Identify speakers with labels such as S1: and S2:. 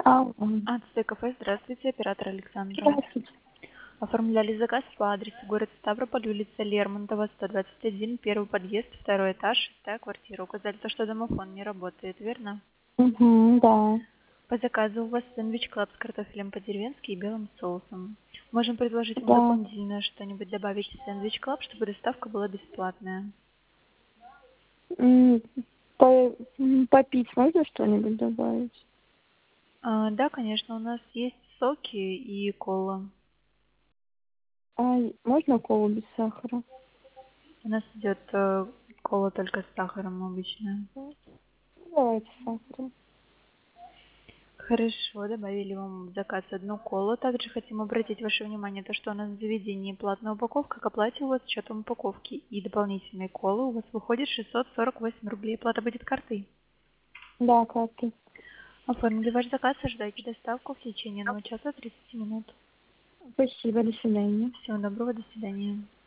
S1: Алло.
S2: АЦТ-кафе, здравствуйте, оператор Александра.
S1: Здравствуйте.
S2: Оформляли заказ по адресу город Ставрополь, улица Лермонтова, 121, первый подъезд, второй этаж, шестая квартира. Указали то, что домофон не работает, верно?
S1: Угу, да.
S2: По заказу у вас сэндвич клаб с картофелем по-деревенски и белым соусом. Можем предложить вам
S1: Да.
S2: дополнительное что-нибудь добавить в сэндвич клаб, чтобы доставка была бесплатная.
S1: М, Попить можно что-нибудь добавить?
S2: Да, конечно, у нас есть соки и кола.
S1: А можно колу без сахара?
S2: У нас идет кола только с сахаром обычная.
S1: Ну, давайте с сахаром.
S2: Хорошо, добавили вам в заказ одну колу. Также хотим обратить ваше внимание, то, что у нас в заведении платная упаковка, к оплате у вас с учетом упаковки и дополнительной колы у вас выходит 648 рублей. Плата будет картой.
S1: Да, карты.
S2: Оформили ваш заказ, ожидайте доставку в течение 1 часа 30 минут.
S1: Спасибо, до свидания.
S2: Всего доброго, до свидания.